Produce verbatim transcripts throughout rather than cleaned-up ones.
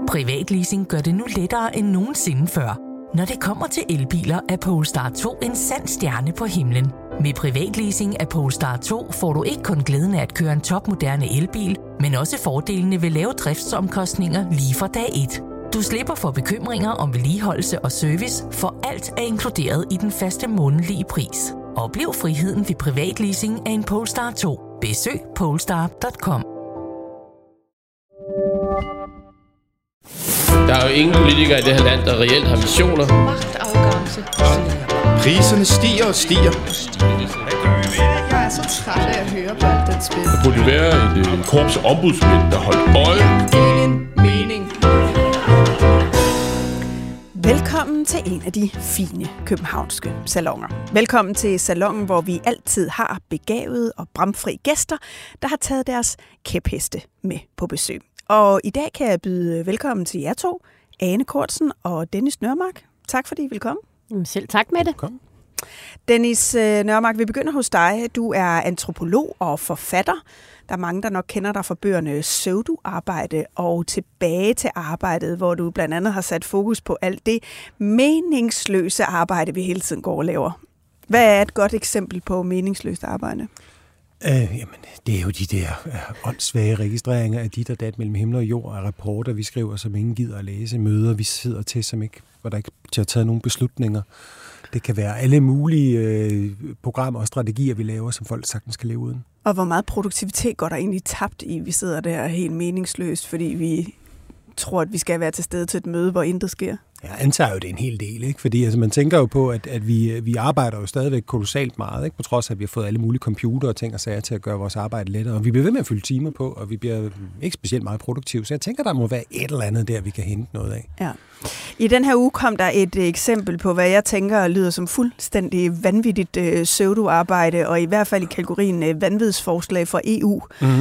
Privatleasing gør det nu lettere end nogensinde før. Når det kommer til elbiler, er Polestar to en sand stjerne på himlen. Med privatleasing af Polestar to får du ikke kun glæden af at køre en topmoderne elbil, men også fordelene ved lave driftsomkostninger lige fra dag et. Du slipper for bekymringer om vedligeholdelse og service, for alt er inkluderet i den faste månedlige pris. Oplev friheden ved privatleasing af en Polestar to. Besøg polestar punktum com. Der er jo ingen politikere i det her land, der reelt har visioner. Magtafgangse. Priserne stiger og stiger. Jeg er så træt af at høre på alt den spil. Der burde være et øh, korps ombudsmænd, der holdt øje. Ingen mening. Velkommen til en af de fine københavnske salonger. Velkommen til salongen, hvor vi altid har begavede og bramfri gæster, der har taget deres kæpheste med på besøg. Og i dag kan jeg byde velkommen til jer to, Ane Cortzen og Dennis Nørmark. Tak fordi I vil komme. Selv tak med det. Kom. Dennis Nørmark, vi begynder hos dig. Du er antropolog og forfatter. Der er mange, der nok kender dig fra bøgerne Pseudoarbejde og Tilbage til arbejdet, hvor du blandt andet har sat fokus på alt det meningsløse arbejde, vi hele tiden går og laver. Hvad er et godt eksempel på meningsløst arbejde? Øh, jamen, det er jo de der øh, åndssvage registreringer af dit og dat mellem himmel og jord, og rapporter, vi skriver, som ingen gider at læse, møder, vi sidder til, som ikke, hvor der ikke har taget nogen beslutninger. Det kan være alle mulige øh, programmer og strategier, vi laver, som folk sagtens skal leve uden. Og hvor meget produktivitet går der egentlig tabt i, vi sidder der helt meningsløst, fordi vi tror, at vi skal være til stede til et møde, hvor intet sker? Jeg antager jo, det er en hel del, ikke? Fordi altså, man tænker jo på, at, at vi, vi arbejder jo stadigvæk kolossalt meget, ikke? På trods af, at vi har fået alle mulige computere og ting og sager til at gøre vores arbejde lettere. Og vi bliver ved med at fylde timer på, og vi bliver ikke specielt meget produktive. Så jeg tænker, der må være et eller andet der, vi kan hente noget af. Ja. I den her uge kom der et eksempel på, hvad jeg tænker lyder som fuldstændig vanvittigt øh, pseudoarbejde, og i hvert fald i kategorien øh, vanvidsforslag fra E U. Mm-hmm.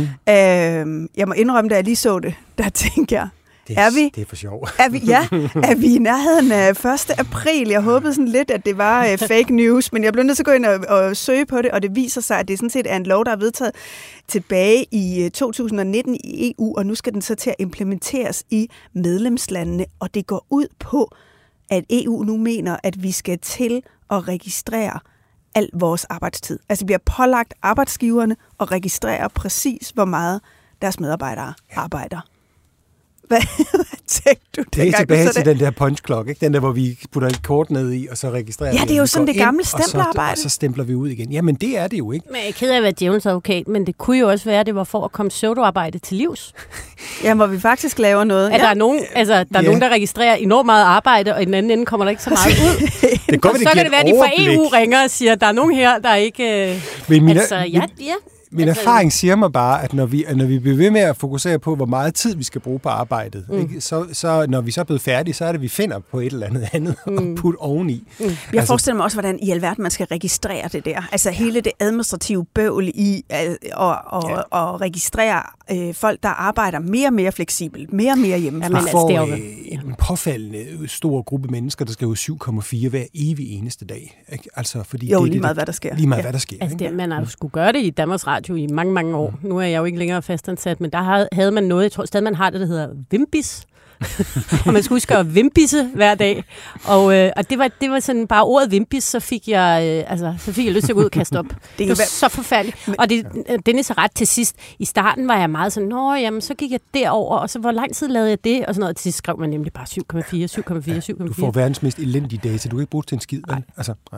Øh, jeg må indrømme, da jeg lige så det, der tænker jeg, Det er, er vi, det er for sjov. Er vi, ja, er vi i nærheden af første april? Jeg håbede sådan lidt, at det var uh, fake news, men jeg blev nødt til at gå ind og, og søge på det, og det viser sig, at det sådan set er en lov, der er vedtaget tilbage i uh, to tusind nitten i E U, og nu skal den så til at implementeres i medlemslandene, og det går ud på, at E U nu mener, at vi skal til at registrere al vores arbejdstid. Altså det bliver pålagt arbejdsgiverne at registrere præcis, hvor meget deres medarbejdere ja. arbejder. Hvad, hvad tænkte du? Det er tilbage til den der punch-clock, ikke? Den der, hvor vi putter et kort ned i, og så registrerer vi. Ja, det er jo sådan det gamle stemplerarbejde. Og så, og så stempler vi ud igen. Jamen, det er det jo ikke. Men jeg er ked af at være djævelens advokat, men det kunne jo også være, at det var for at komme pseudoarbejde til livs. Ja, hvor vi faktisk laver noget. At ja. der er, nogen, altså, der er ja. nogen, der registrerer enormt meget arbejde, og i den anden ende kommer der ikke så meget ud. det går, og så kan det være, at de fra E U ringer og siger, at der er nogen her, der ikke... Øh, men mina, altså, ja, ja. Min altså, erfaring siger mig bare, at når vi, når vi bliver ved med at fokusere på, hvor meget tid vi skal bruge på arbejdet, mm. ikke? Så, så når vi så er blevet færdige, så er det, vi finder på et eller andet andet mm. og putte oveni. Mm. Jeg altså, forestiller mig også, hvordan i alverden man skal registrere det der. Altså hele det administrative bøvl i at og, og, ja. og registrere øh, folk, der arbejder mere og mere fleksibelt, mere og mere hjemme. Ja, man får øh, en påfaldende stor gruppe mennesker, der skal jo syv komma fire hver evig eneste dag. Ikke? Altså, fordi jo, det, lige det, meget hvad der sker. Lige meget ja. hvad der sker. Altså, det, man har jo skulle gøre det i Danmarks Radio i mange, mange år. Mm. Nu er jeg jo ikke længere fastansat, men der havde man noget, jeg tror stadig man har det, der hedder Vimbis. Og man skulle huske at vimbisse hver dag. Og, øh, og det, var, det var sådan bare ordet vimbis, så fik jeg, øh, altså, så fik jeg lyst til at gå ud og kaste op. Det, det var så forfærdeligt. Og det, den er så ret til sidst. I starten var jeg meget sådan, nå, jamen, så gik jeg derover, og så hvor lang tid lavede jeg det? Og sådan noget. Til sidst skrev man nemlig bare syv komma fire, syv komma fire, syv komma fire. Du får verdens mest elendige data. Du kan ikke bruge det til en skid. Nej. Altså, nej.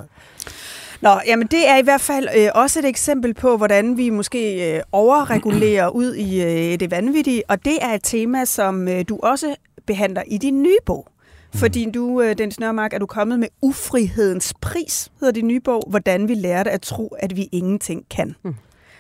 Nå, jamen det er i hvert fald øh, også et eksempel på, hvordan vi måske øh, overregulerer ud i øh, det vanvittige, og det er et tema, som øh, du også behandler i din nye bog. Mm. Fordi du, øh, Dennis Nørmark, er du kommet med Ufrihedens pris, hedder din nye bog, hvordan vi lærte at tro, at vi ingenting kan. Mm.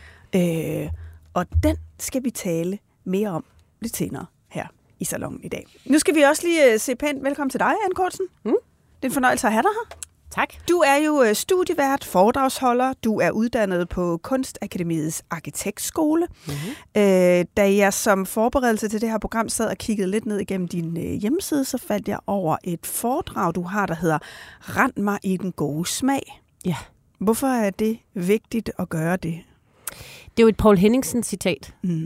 Øh, og den skal vi tale mere om lidt senere her i salonen i dag. Nu skal vi også lige øh, se pænt velkommen til dig, Ane Cortzen. Mm. Det er en fornøjelse at have dig her. Tak. Du er jo studievært, foredragsholder. Du er uddannet på Kunstakademiets Arkitektskole. Mm-hmm. Øh, da jeg som forberedelse til det her program sad og kiggede lidt ned igennem din øh, hjemmeside, så faldt jeg over et foredrag, du har, der hedder Rend mig i den gode smag. Ja. Hvorfor er det vigtigt at gøre det? Det er jo et Poul Henningsen-citat. Mm-hmm.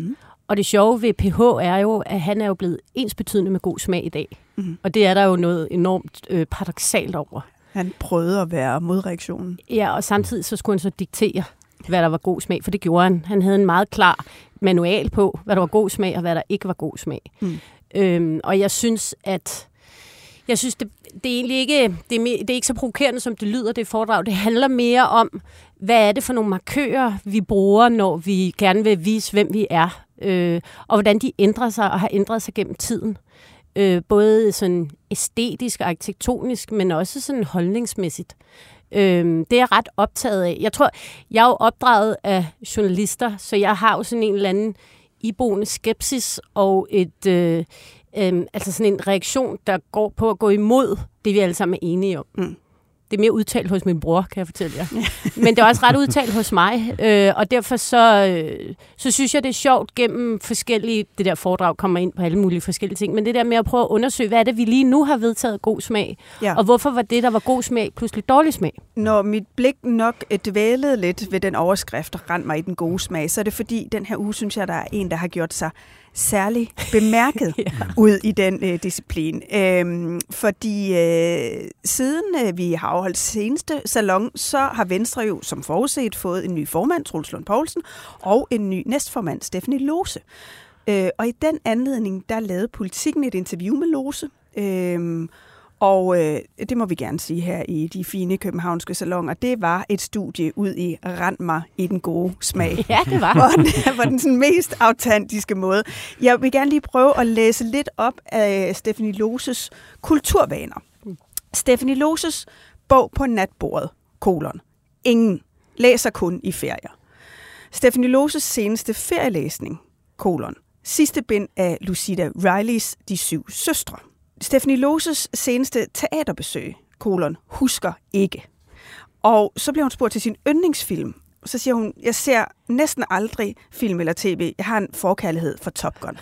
Og det sjove ved P H er jo, at han er jo blevet ensbetydende med god smag i dag. Mm. Og det er der jo noget enormt øh, paradoksalt over. Han prøvede at være modreaktionen. Ja, og samtidig så skulle han så diktere, hvad der var god smag, for det gjorde han. Han havde en meget klar manual på, hvad der var god smag, og hvad der ikke var god smag. Mm. Øhm, og jeg synes, at jeg synes, det, det er egentlig ikke, det er, mere, det er ikke så provokerende, som det lyder, det foredrag. Det handler mere om, hvad er det for nogle markører, vi bruger, når vi gerne vil vise, hvem vi er, øh, og hvordan de ændrer sig og har ændret sig gennem tiden. Øh, både sådan æstetisk og arkitektonisk, men også sådan holdningsmæssigt. Øh, det er jeg ret optaget af. Jeg tror, jeg er jo opdraget af journalister, så jeg har jo sådan en eller anden iboende skepsis og et, øh, øh, altså sådan en reaktion, der går på at gå imod det, vi alle sammen er enige om. Mm. Det er mere udtalt hos min bror, kan jeg fortælle jer. Men det er også ret udtalt hos mig, øh, og derfor så, øh, så synes jeg, det er sjovt gennem forskellige, det der foredrag kommer ind på alle mulige forskellige ting, men det der med at prøve at undersøge, hvad er det, vi lige nu har vedtaget god smag, ja. Og hvorfor var det, der var god smag, pludselig dårlig smag? Når mit blik nok dvælede lidt ved den overskrift, der rendte mig i den gode smag, så er det fordi, den her uge, synes jeg, der er en, der har gjort sig særlig bemærket ja. ud i den øh, disciplin. Øhm, fordi øh, siden øh, vi har afholdt seneste salon, så har Venstre jo som forudset fået en ny formand, Troels Lund Poulsen, og en ny næstformand, Stephanie Lose. Øh, og i den anledning, der lavede Politikken et interview med Lose. Øh, Og øh, det må vi gerne sige her i de fine københavnske salonger. Det var et studie ud i rend mig i den gode smag. Ja, det var. På den, på den sådan mest autentiske måde. Jeg vil gerne lige prøve at læse lidt op af Stephanie Loses kulturvaner. Stephanie Loses bog på natbordet, kolon. Ingen læser kun i ferier. Stephanie Loses seneste ferielæsning, kolon. Sidste bind af Lucinda Rileys De syv søstre. Stephanie Loses seneste teaterbesøg, kolon, husker ikke. Og så bliver hun spurgt til sin yndlingsfilm. Så siger hun, jeg ser næsten aldrig film eller tv. Jeg har en forkærlighed for Top Gun.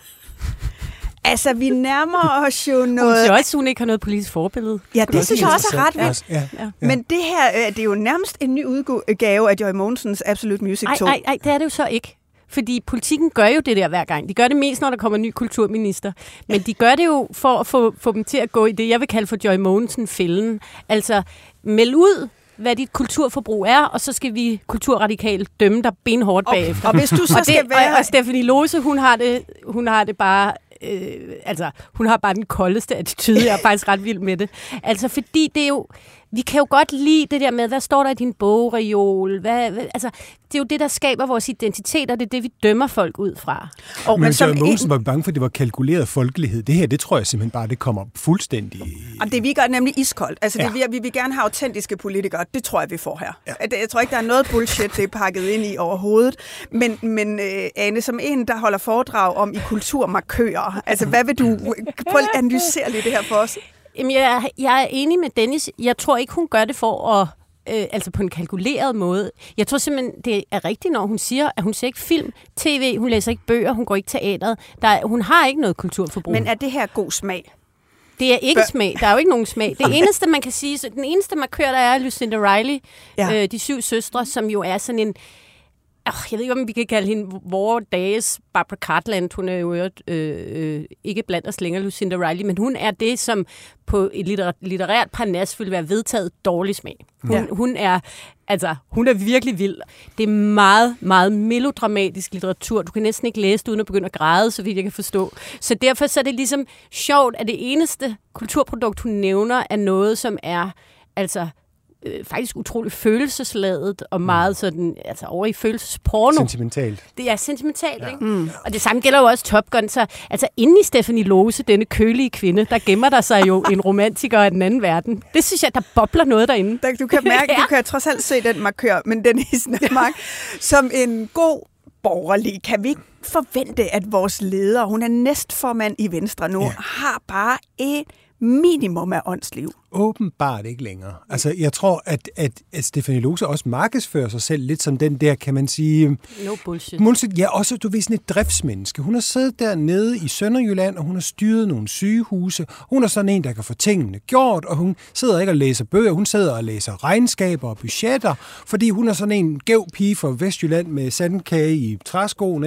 Altså, vi nærmer os jo noget... Hun siger også, hun ikke har noget politisk forbillede. Ja, det synes jeg også er ret vildt. Ja, ja, ja. Men det her, det er jo nærmest en ny udgave af Joy Mogensens Absolute Music to. Nej, nej, det er det jo så ikke. Fordi Politikken gør jo det der hver gang. De gør det mest, når der kommer en ny kulturminister. Men de gør det jo for at få, få dem til at gå i det, jeg vil kalde for Joy Mogensen-fælden. Altså, meld ud, hvad dit kulturforbrug er, og så skal vi kulturradikalt dømme dig benhårdt bagefter. Og, og hvis du så og det, skal være... Og, og Stephanie Lose, hun har det, hun har det bare... Øh, altså, hun har bare den koldeste attitude. Jeg er faktisk ret vild med det. Altså, fordi det er jo... Vi kan jo godt lide det der med, hvad står der i din bogreol? Hvad, hvad, altså, det er jo det, der skaber vores identitet, og det er det, vi dømmer folk ud fra. Og, men men som Mogensen var bange for, at det var kalkuleret folkelighed. Det her, det tror jeg simpelthen bare, det kommer fuldstændig... Og det vi gør nemlig iskoldt. Altså, det, ja. vi, vi vil gerne have autentiske politikere. Det tror jeg, vi får her. Ja. Jeg tror ikke, der er noget bullshit, det er pakket ind i overhovedet. Men, men øh, Ane, som en, der holder foredrag om i kulturmarkører, altså, hvad vil du... Prøv at analysere lidt det her for os. Jamen, jeg, jeg er enig med Dennis. Jeg tror ikke, hun gør det for at, øh, altså på en kalkuleret måde. Jeg tror simpelthen, det er rigtigt, når hun siger, at hun ser ikke film, tv, hun læser ikke bøger, hun går ikke teateret. Der er, hun har ikke noget kulturforbrug. Men er det her god smag? Det er ikke Bør. smag. Der er jo ikke nogen smag. Det eneste, man kan sige, så den eneste markør, der er Lucinda Riley, ja. øh, De syv søstre, som jo er sådan en... Jeg ved ikke, om vi kan kalde hende vores dages Barbara Cartland. Hun er jo øh, øh, ikke blandt os længere, Lucinda Riley, men hun er det, som på et litterært, litterært parnas ville være vedtaget dårlig smag. Hun, ja. hun, er, altså, hun er virkelig vild. Det er meget, meget melodramatisk litteratur. Du kan næsten ikke læse det uden at begynde at græde, så vidt jeg kan forstå. Så derfor så er det ligesom sjovt, at det eneste kulturprodukt, hun nævner, er noget, som er... altså Øh, faktisk utroligt følelsesladet og meget sådan, altså over i følelsesporno. Sentimentalt. Det er sentimentalt, ja. Ikke? Mm. Og det samme gælder jo også Top Gun. Så, altså inde i Stephanie Lose, denne kølige kvinde, der gemmer der sig jo en romantiker af den anden verden. Det synes jeg, der bobler noget derinde. Du kan mærke, ja. Du kan trods alt se den markør, men den er Mark, som en god borgerlig. Kan vi ikke forvente, at vores leder, hun er næstformand i Venstre nu, ja. har bare et minimum af åndsliv? Åbenbart ikke længere. Altså, jeg tror, at, at, at Stephanie Lose også markedsfører sig selv lidt som den der, kan man sige... No bullshit. Ja, også, du ved, sådan et driftsmenneske. Hun har siddet dernede i Sønderjylland, og hun har styret nogle sygehuse. Hun er sådan en, der kan få tingene gjort, og hun sidder ikke og læser bøger. Hun sidder og læser regnskaber og budgetter, fordi hun er sådan en gæv pige fra Vestjylland med sandkage i træskoen, ikke? Der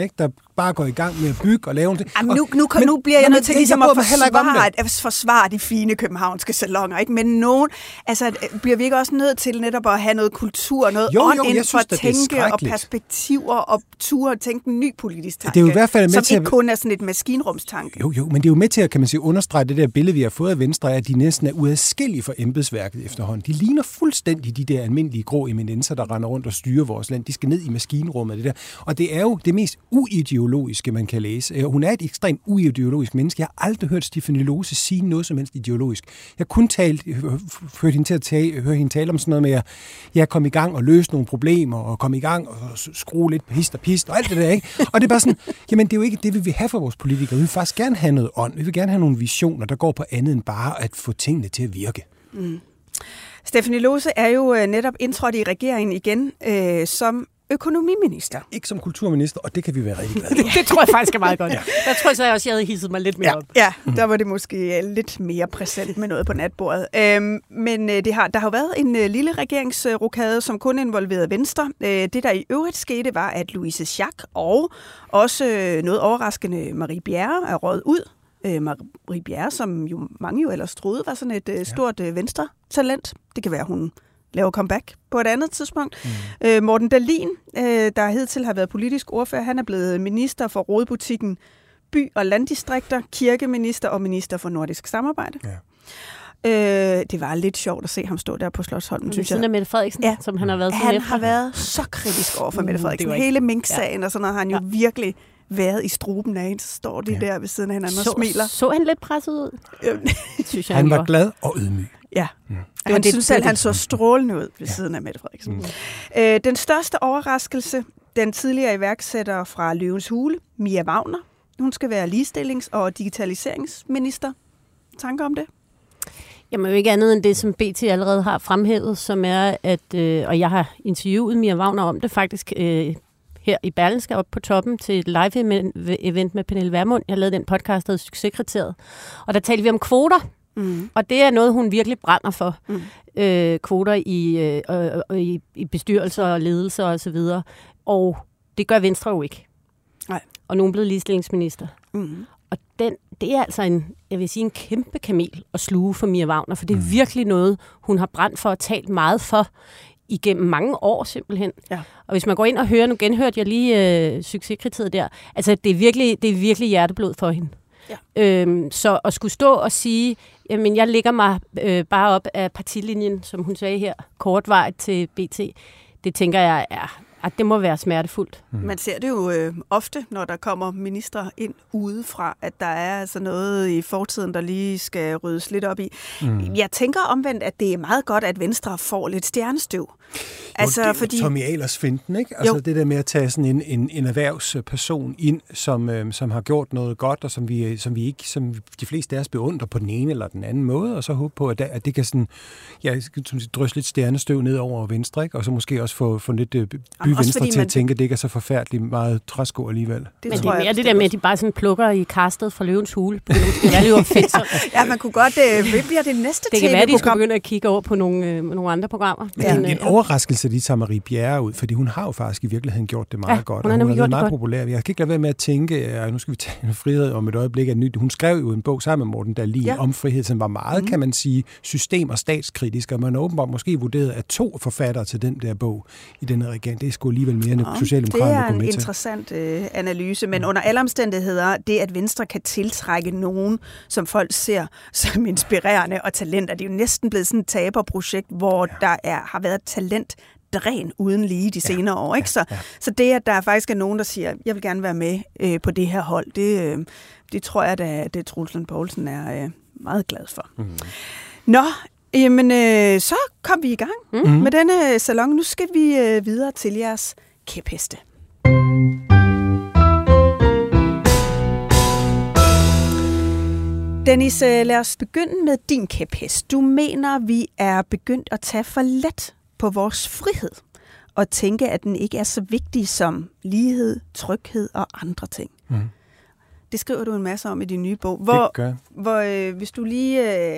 bare går i gang med at bygge og lave det. Jamen, nu, nu, men, nu bliver jeg nødt til ligesom at forsvare, at forsvare de fine københavnske salonger, ikke? Men nogen, altså, bliver vi ikke også nødt til netop at have noget kultur, noget jo, ånd jo, inden for at tænke og perspektiver og ture og tænke en ny politisk tanke, det er jo i hvert fald med som til ikke at... kun er sådan et maskinrumstanke. Jo, jo, men det er jo med til at, kan man sige, understrege det der billede, vi har fået af Venstre, at de næsten er uadskillige for embedsværket efterhånden. De ligner fuldstændig de der almindelige grå eminenser, der render rundt og styrer vores land. De skal ned i maskinrummet, det der. Og det er jo det mest uideologiske, man kan læse. Hun er et ekstremt uideologisk menneske. Jeg har aldrig hørt Stephanie Lose sige noget som helst ideologisk. Jeg kunne tale, høre hende til at tale, høre hende tale om sådan noget med, at jeg kom i gang og løse nogle problemer, og kom i gang og skrue lidt på hist og pist, og alt det der, ikke? Og det er bare sådan, jamen det er jo ikke det, vi vil have for vores politikere. Vi vil faktisk gerne have noget ånd. Vi vil gerne have nogle visioner, der går på andet end bare at få tingene til at virke. Mm. Stephanie Lose er jo netop indtrådt i regeringen igen øh, som økonomiminister. Ikke som kulturminister, og det kan vi være rigtig glade for. Det tror jeg faktisk er meget godt. Ja. Der tror jeg så, jeg også, jeg havde hisset mig lidt mere ja, op. Ja, der var det måske lidt mere præsent med noget på natbordet. Øhm, men det har, der har jo været en uh, lille regeringsrokade, som kun involverede Venstre. Øh, det, der i øvrigt skete, var, at Louise Schack og også øh, noget overraskende Marie Bjerre er røget ud. Øh, Marie Bjerre, som jo mange jo ellers troede, var sådan et øh, stort øh, Venstre-talent. Det kan være, hun laver comeback på et andet tidspunkt. Mm. Øh, Morten Dahlin, øh, der hidtil har været politisk ordfører, han er blevet minister for rådbutikken By- og Landdistrikter, kirkeminister og minister for nordisk samarbejde. Ja. Øh, det var lidt sjovt at se ham stå der på Slotsholmen, synes jeg. Siden af Mette Frederiksen, ja. som han har været Han har været så kritisk over for Mette Frederiksen. Hele Mink-sagen ja. og sådan noget har han jo ja. virkelig været i struben af hende. Så står de ja. der ved siden af hinanden så, og smiler. Så han lidt presset ud? synes jeg, han, han var, var glad og ydmyg. Ja, mm. han det synes selv, han så strålende ud ved ja. siden af Mette Frederiksen. Mm. Øh, den største overraskelse, den tidligere iværksætter fra Løvens Hule, Mia Wagner. Hun skal være ligestillings- og digitaliseringsminister. Tanker om det? Jamen jo ikke andet end det, som B T allerede har fremhævet, som er, at, øh, og jeg har interviewet Mia Wagner om det faktisk øh, her i Berlingske op på toppen til et live-event med Pernille Vermund. Jeg lavede den podcast, der hed Succeskriteriet. Og der talte vi om kvoter. Mm. Og det er noget, hun virkelig brænder for. Mm. Øh, kvoter i, øh, øh, i, i bestyrelser og ledelser og så videre. Og det gør Venstre jo ikke. Nej. Og nu er hun blevet ligestillingsminister. Mm. Og den, det er altså en, jeg vil sige, en kæmpe kamel at sluge for Mia Wagner, for det er mm. virkelig noget, hun har brændt for og talt meget for igennem mange år simpelthen. Ja. Og hvis man går ind og hører, nu genhørte jeg lige øh, Succeskriteriet der, altså det er virkelig, det er virkelig hjerteblod for hende. Ja. Øhm, så at skulle stå og sige, jamen jeg lægger mig øh, bare op af partilinjen, som hun sagde her, kortvejt til B T, det tænker jeg er, at det må være smertefuldt. Mm. Man ser det jo øh, ofte, når der kommer ministre ind udefra, at der er altså noget i fortiden, der lige skal ryddes lidt op i. Mm. Jeg tænker omvendt, at det er meget godt, at Venstre får lidt stjernestøv. Altså, det er fordi... Tommy Ahlers-finten, ikke? Altså jo. Det der med at tage sådan en, en, en erhvervsperson ind, som, øh, som har gjort noget godt, og som vi, som vi ikke, som de fleste af os beundrer på den ene eller den anden måde, og så håbe på, at, der, at det kan sådan, ja, drysse lidt stjernestøv ned over Venstre, ikke? Og så måske også få, få lidt øh, by-Venstre til man... at tænke, at det ikke er så forfærdeligt meget træsko alligevel. Det Men det er mere det der med, at de bare sådan plukker i kastet fra Løvens Hule. Det skal være lidt fedt. Ja, man kunne godt, øh, hvad bliver det næste Det kan være, at de skulle begynde at kigge over på nogle, øh, nogle andre programmer. Ja. Men, øh, en overraskelse, de tager Marie Bjerre ud, fordi hun har jo faktisk i virkeligheden gjort det meget ja, godt, og hun, hun er blevet meget populær. Jeg kan ikke lade være med at tænke, at nu skal vi tage en frihed om et øjeblik af nyt. Hun skrev jo en bog sammen med Morten Dahlin ja. om frihed, som var meget, mm. kan man sige, system- og statskritisk, og man åbenbart måske vurderet af to forfattere til den der bog i denne regering. Det er sgu alligevel mere end ja, Socialdemokraterne gå med til. Det er en interessant øh, analyse, men mm. under alle omstændigheder, det at Venstre kan tiltrække nogen, som folk ser som inspirerende og talenter, det er jo næsten blevet sådan et taberprojekt, hvor ja. der er, har været talent dræn uden lige de senere ja, år. Ikke? Så, ja, ja. så det, at der faktisk er nogen, der siger, jeg vil gerne være med øh, på det her hold, det, øh, det tror jeg, at det Troels Lund Poulsen er øh, meget glad for. Mm. Nå, jamen, øh, så kom vi i gang mm. med denne salon. Nu skal vi øh, videre til jeres kæpheste. Dennis, øh, lad os begynde med din kæphest. Du mener, vi er begyndt at tage for let på vores frihed og tænke, at den ikke er så vigtig som lighed, tryghed og andre ting. Mm. Det skriver du en masse om i din nye bog. Hvor, det gør. Hvor, øh, hvis du lige... Øh,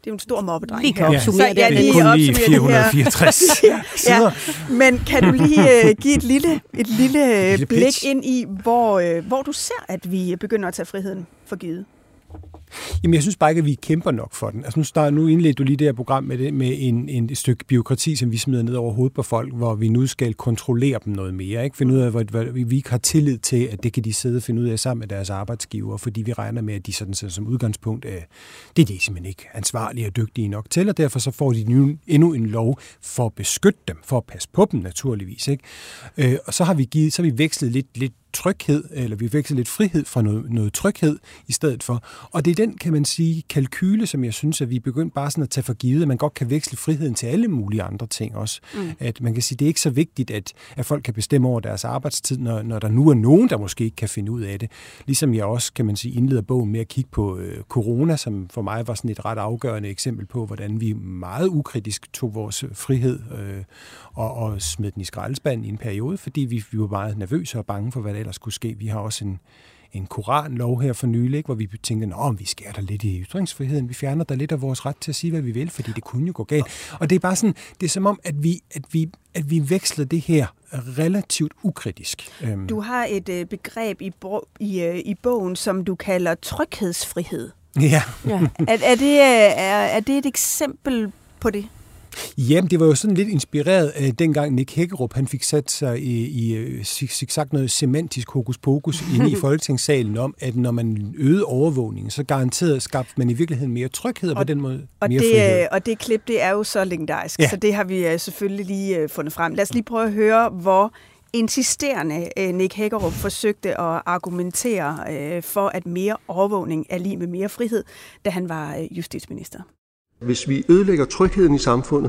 det er en stor mobbedreng. Lige kan her. opsummere Så jeg det. lige kun lige opsummerer fire hundrede og det her. fireogtres ja, sider. men kan du lige uh, give et lille, et lille, lille blik pitch. ind i, hvor, uh, hvor du ser, at vi begynder at tage friheden for givet? Jamen, jeg synes bare ikke, at vi kæmper nok for den. Altså, nu, start, nu indledte du lige det her program med, det, med en, en, et stykke byråkrati, som vi smider ned over hovedet på folk, hvor vi nu skal kontrollere dem noget mere. Ikke? Finde ud af, hvor, hvor vi ikke har tillid til, at det kan de sidde og finde ud af sammen med deres arbejdsgiver, fordi vi regner med, at de sådan, så, som udgangspunkt, øh, det er de simpelthen ikke ansvarlige og dygtige nok til, og derfor så får de nu endnu en lov for at beskytte dem, for at passe på dem naturligvis. Ikke? Øh, og så har vi givet, så har vi vekslet lidt, lidt tryghed, eller vi veksler lidt frihed fra noget, noget tryghed i stedet for. Og det er den, kan man sige, kalkyle, som jeg synes, at vi er begyndt bare sådan at tage for givet, at man godt kan veksle friheden til alle mulige andre ting også. Mm. At man kan sige, det er ikke så vigtigt, at, at folk kan bestemme over deres arbejdstid, når, når der nu er nogen, der måske ikke kan finde ud af det. Ligesom jeg også, kan man sige, indleder bogen med at kigge på øh, corona, som for mig var sådan et ret afgørende eksempel på, hvordan vi meget ukritisk tog vores frihed øh, og, og smed den i skraldespanden i en periode, fordi vi, vi var meget nervøse og bange for, hvad der ellers skulle ske. Vi har også en, en koranlov her for nylig, ikke, hvor vi tænkte, at vi skærer der lidt i ytringsfriheden, vi fjerner der lidt af vores ret til at sige, hvad vi vil, fordi det kunne jo gå galt. Og det er bare sådan, det er som om, at vi, at vi, at vi veksler det her relativt ukritisk. Du har et øh, begreb i, bo- i, øh, i bogen, som du kalder tryghedsfrihed. Ja. ja. Er, er, det, er, er det et eksempel på det? Jamen, det var jo sådan lidt inspireret af dengang Nick Hækkerup, han fik sat sig i, i sagt noget semantisk hokus pokus inde i Folketingssalen om, at når man øgede overvågningen, så garanteret skabte man i virkeligheden mere tryghed og, og på den måde og mere det, frihed. Og det klip, det er jo så legendarisk, ja. Så det har vi selvfølgelig lige fundet frem. Lad os lige prøve at høre, hvor insisterende Nick Hækkerup forsøgte at argumentere for, at mere overvågning er lige med mere frihed, da han var justitsminister. Hvis vi ødelægger trygheden i samfundet,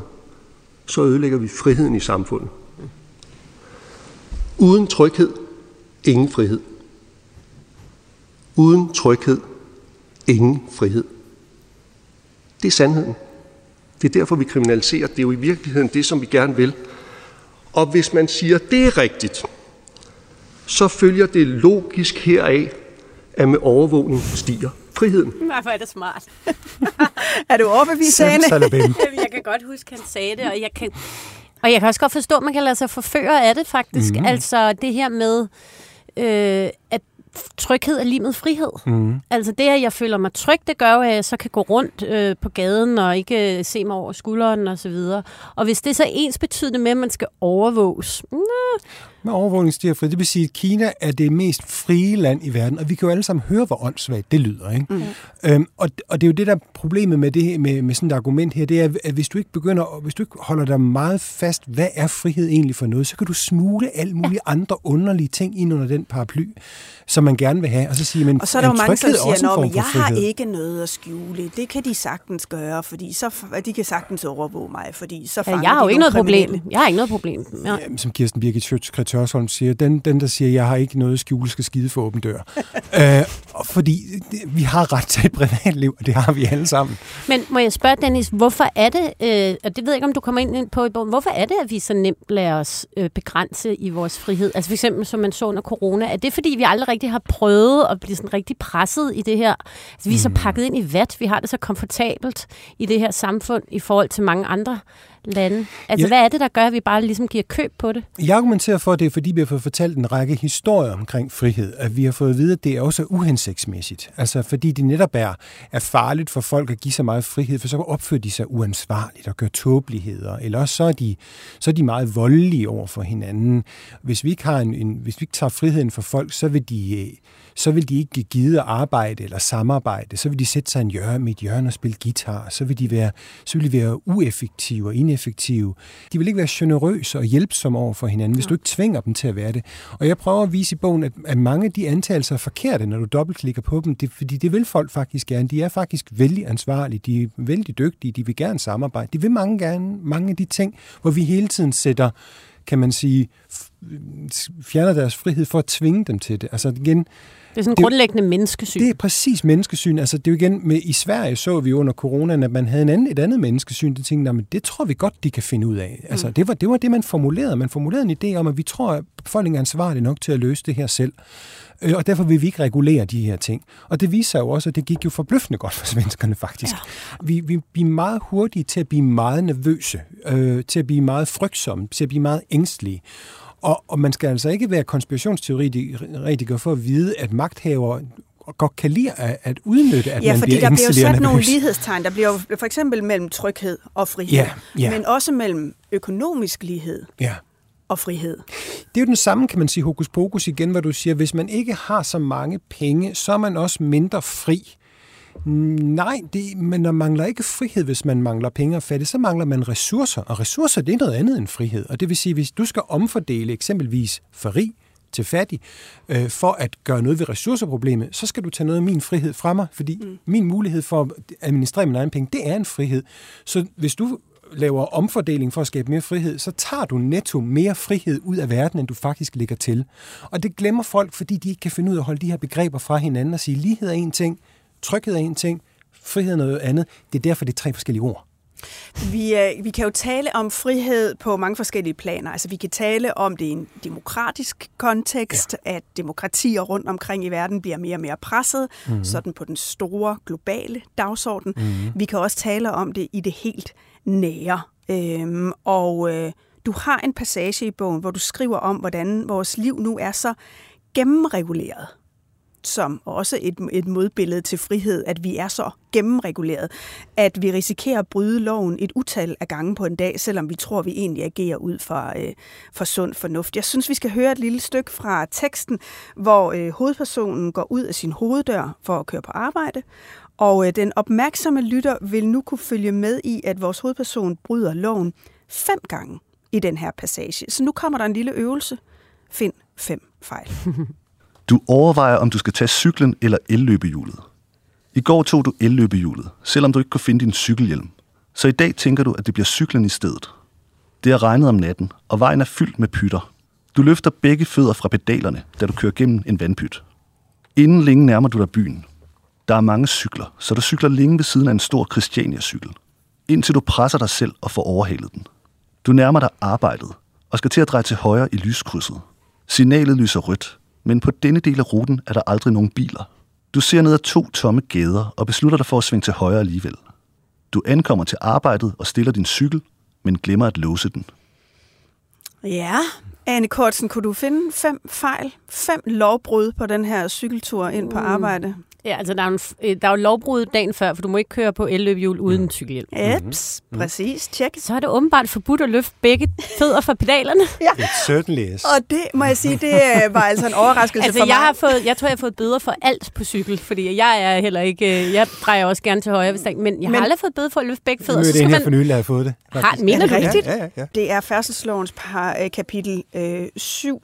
så ødelægger vi friheden i samfundet. Uden tryghed, ingen frihed. Uden tryghed, ingen frihed. Det er sandheden. Det er derfor, vi kriminaliserer. Det er jo i virkeligheden det, som vi gerne vil. Og hvis man siger, at det er rigtigt, så følger det logisk heraf, at med overvågning stiger friheden. Hvorfor er det smart? Er du overbevist, Anne? Jeg kan godt huske, han sagde det, og jeg kan, og jeg kan også godt forstå, at man kan lade sig forføre af det, faktisk. Mm. Altså det her med, øh, at tryghed er lige med frihed. Mm. Altså det, at jeg føler mig tryg, det gør jo, at jeg så kan gå rundt øh, på gaden og ikke se mig over skulderen og så videre. Og hvis det er så ensbetydende med, at man skal overvåges, nah. Med overvågning stiger fri. Det vil sige, at Kina er det mest frie land i verden, og vi kan jo alle sammen høre, hvor åndssvagt det lyder. Ikke? Mm. Øhm, og, og det er jo det, der er problemet med, det, med, med sådan et argument her, det er, at hvis du ikke begynder, hvis du ikke holder dig meget fast, hvad er frihed egentlig for noget, så kan du smule alle mulige andre underlige ting ind under den paraply, som man gerne vil have. Og så, siger man, og så er der jo mange, som siger, at jeg frihed. har ikke noget at skjule. Det kan de sagtens gøre, fordi så, de kan sagtens overvåge mig, fordi så fanger ja, jeg har jo de ikke noget kriminelle. problem. Jeg har ikke noget problem. Ja. Jamen, som Kirsten Birgit Schiøtz-Krets siger, den, den, der siger, jeg har ikke noget at skjule, skal skide for åben dør. øh, fordi det, vi har ret til et privatliv, og det har vi alle sammen. Men må jeg spørge, Dennis, hvorfor er det, øh, og det ved jeg ikke, om du kommer ind på i bogen, hvorfor er det, at vi så nemt lader os øh, begrænse i vores frihed? Altså for eksempel, som man så under corona, er det fordi, vi aldrig rigtig har prøvet at blive sådan rigtig presset i det her? Altså, vi er så pakket ind i vat, vi har det så komfortabelt i det her samfund i forhold til mange andre lande. Altså, ja. Hvad er det, der gør, at vi bare ligesom giver køb på det? Jeg argumenterer for, at det er, fordi vi har fået fortalt en række historier omkring frihed, at vi har fået at vide, at det er også uhensigtsmæssigt. Altså, fordi det netop er, er farligt for folk at give så meget frihed, for så opfører de sig uansvarligt og gør tåbeligheder, eller også så er de, så er de meget voldelige over for hinanden. Hvis vi ikke har en, en, hvis vi ikke tager friheden for folk, så vil de så vil de ikke gide at arbejde eller samarbejde, så vil de sætte sig en hjørne med et hjørne og spille guitar, så vil de være, så vil de være ueffektive og ineffektive. De vil ikke være generøse og hjælpsomme over for hinanden, hvis du ikke tvinger dem til at være det. Og jeg prøver at vise i bogen, at, at mange af de antagelser er forkerte, når du dobbeltklikker på dem, det, fordi det vil folk faktisk gerne. De er faktisk vældig ansvarlige, de er vældig dygtige, de vil gerne samarbejde. De vil mange gerne mange af de ting, hvor vi hele tiden sætter, kan man sige, fjerner deres frihed for at tvinge dem til det. Altså igen, det er sådan en grundlæggende menneskesyn. Det er præcis menneskesyn. Altså det er jo igen, med, i Sverige så vi under coronaen, at man havde en anden, et andet menneskesyn. Det tænkte, men det tror vi godt, de kan finde ud af. Altså mm. det, var, det var det, man formulerede. Man formulerede en idé om, at vi tror, at befolkningen er ansvarlig nok til at løse det her selv. øh, og derfor vil vi ikke regulere de her ting. Og det viser jo også, at det gik jo forbløffende godt for svenskerne faktisk. Ja. Vi, vi, vi er meget hurtige til at blive meget nervøse, øh, til at blive meget frygtsomme, til at blive meget ængstelige. Og, og man skal altså ikke være konspirationsteoretiker for at vide, at magthavere godt kan lide at, at udnytte, at ja, man bliver ængstelig og nervøs. Ja, fordi der bliver jo sat nogle lighedstegn. Der bliver jo for eksempel mellem tryghed og frihed, ja, ja. men også mellem økonomisk lighed ja. og frihed. Det er jo den samme, kan man sige, hokus pokus igen, hvor du siger, hvis man ikke har så mange penge, så er man også mindre fri. Nej, det, men der mangler ikke frihed, hvis man mangler penge og fattigdom, så mangler man ressourcer, og ressourcer, det er noget andet end frihed. Og det vil sige, hvis du skal omfordele eksempelvis fra rig til fattig, øh, for at gøre noget ved ressourceproblemet, så skal du tage noget af min frihed fra mig, fordi mm. min mulighed for at administrere mine egne penge, det er en frihed. Så hvis du laver omfordeling for at skabe mere frihed, så tager du netto mere frihed ud af verden, end du faktisk lægger til. Og det glemmer folk, fordi de ikke kan finde ud af at holde de her begreber fra hinanden og sige, lighed er en ting, tryghed er en ting, frihed er noget andet. Det er derfor, det er tre forskellige ord. Vi, øh, vi kan jo tale om frihed på mange forskellige planer. Altså, vi kan tale om det i en demokratisk kontekst, ja. At demokratier rundt omkring i verden bliver mere og mere presset, mm-hmm. sådan på den store globale dagsorden. Mm-hmm. Vi kan også tale om det i det helt nære. Øhm, og øh, du har en passage i bogen, hvor du skriver om, hvordan vores liv nu er så gennemreguleret, som også et, et modbillede til frihed, at vi er så gennemreguleret, at vi risikerer at bryde loven et utal af gange på en dag, selvom vi tror, vi egentlig agerer ud fra, øh, fra sund fornuft. Jeg synes, vi skal høre et lille stykke fra teksten, hvor øh, hovedpersonen går ud af sin hoveddør for at køre på arbejde, og øh, den opmærksomme lytter vil nu kunne følge med i, at vores hovedperson bryder loven fem gange i den her passage. Så nu kommer der en lille øvelse. Find fem fejl. Du overvejer, om du skal tage cyklen eller elløbehjulet. I går tog du elløbehjulet, selvom du ikke kunne finde din cykelhjelm. Så i dag tænker du, at det bliver cyklen i stedet. Det er regnet om natten, og vejen er fyldt med pytter. Du løfter begge fødder fra pedalerne, da du kører gennem en vandpyt. Inden længe nærmer du dig byen. Der er mange cykler, så du cykler længe ved siden af en stor Christiania-cykel. Indtil du presser dig selv og får overhalet den. Du nærmer dig arbejdet, og skal til at dreje til højre i lyskrydset. Signalet lyser rødt. Men på denne del af ruten er der aldrig nogen biler. Du ser ned ad to tomme gader og beslutter dig for at svinge til højre alligevel. Du ankommer til arbejdet og stiller din cykel, men glemmer at låse den. Ja, Ane Kortsen, kunne du finde fem fejl, fem lovbrud på den her cykeltur ind på arbejde? Ja, altså der er, en, der er jo lovbrud dagen før, for du må ikke køre på elløbehjul uden mm. cykelhjelm. Eps, mm-hmm. præcis, tjek. Så er det åbenbart forbudt at løfte begge fødder fra pedalerne. Ja, it certainly is. Og det må jeg sige, det var altså en overraskelse altså, for mig. Jeg, har fået, jeg tror, jeg har fået bøder for alt på cykel, fordi jeg er heller ikke, jeg drejer også gerne til højre, hvis der, men jeg har men, aldrig fået bøder for at løfte begge fødder. Det er en her for nylig, der har fået det. Har, mener er det rigtigt? Ja, ja, ja. Det er færdselslovens par, øh, kapitel øh, syv.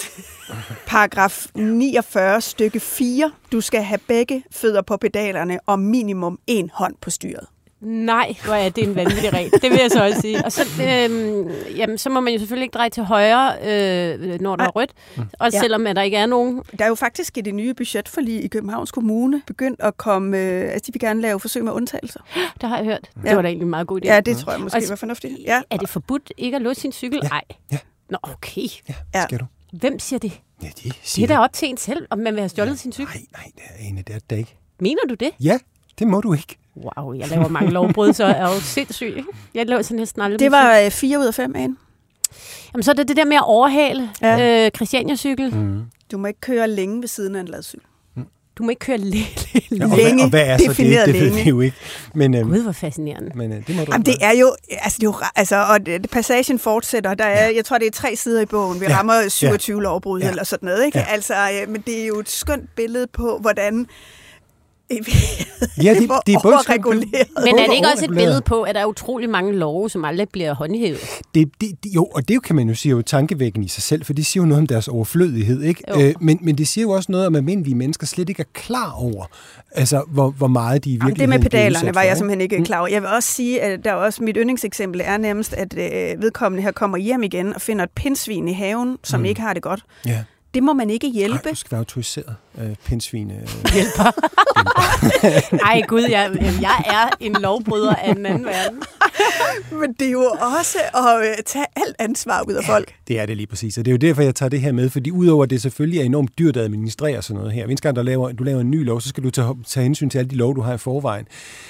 Paragraf niogfyrre stykke fire. Du skal have begge fødder på pedalerne og minimum en hånd på styret. Nej, hvor er det en vanvittig regel. Det vil jeg så også sige. Og så, øhm, jamen, så må man jo selvfølgelig ikke dreje til højre, øh, når der er rødt. Også ja. Selvom at der ikke er nogen. Der er jo faktisk i det nye budgetforlig i Københavns Kommune begyndt at komme, øh, altså de vil gerne lave forsøg med undtagelser. Det har jeg hørt. Ja. Det var da egentlig en meget god idé. Ja, det tror jeg måske var fornuftigt. Ja. Er det forbudt ikke at låse sin cykel? Nej. Ja. Ja. Nå, okay. Ja, skal du. Hvem siger det? Ja, de siger det er da op til en selv, om man vil have stjålet ja. sin cykel. Nej, nej, det er ene, det er det ikke. Mener du det? Ja, det må du ikke. Wow, jeg laver mange lovbrud, så er jo sindssygt. Jeg laver sådan næsten aldrig. Det var øh, fire ud af fem, Ane. Jamen, så er det det der med at overhale ja. øh, Christiania-cykel. Mm. Du må ikke køre længe ved siden af en ladcykel. Du må ikke køre længe. Ja, og, hvad, og hvad er så det? Det ved vi jo ikke. Men, øhm, Gud, hvor fascinerende. Men, øh, det, må du Jamen, det er jo, altså, det er jo, altså, og det, passagen fortsætter. Der er, ja. Jeg tror, det er tre sider i bogen. Vi ja. rammer syvogtyve ja. lovbrud ja. eller sådan noget, ikke? Ja. Altså, øh, men det er jo et skønt billede på, hvordan ja, det, det er overreguleret. Men er det ikke også et billede på, at der er utrolig mange love, som aldrig bliver håndhævet? Det, det, det, jo, og det kan man jo sige jo tankevækkende i sig selv, for det siger jo noget om deres overflødighed, ikke? Øh, men, men det siger jo også noget om, at almindelige mennesker slet ikke er klar over, altså, hvor, hvor meget de i virkeligheden. Det med pedalerne var jeg simpelthen ikke klar over. Jeg vil også sige, at der er også mit yndlingseksempel er nærmest, at øh, vedkommende her kommer hjem igen og finder et pindsvin i haven, som mm. ikke har det godt. Ja. Det må man ikke hjælpe. Nej, du skal være autoriseret øh, pindsvin. Øh. Hjælper. Ej gud, jeg, jeg er en lovbryder af den anden verden. Men det er jo også at tage alt ansvar ud af folk. Ja, det er det lige præcis, og det er jo derfor, jeg tager det her med, fordi udover at det selvfølgelig er enormt dyrt at administrere sådan noget her. Hvis du laver, du laver en ny lov, så skal du tage, tage hensyn til alle de lov, du har i forvejen.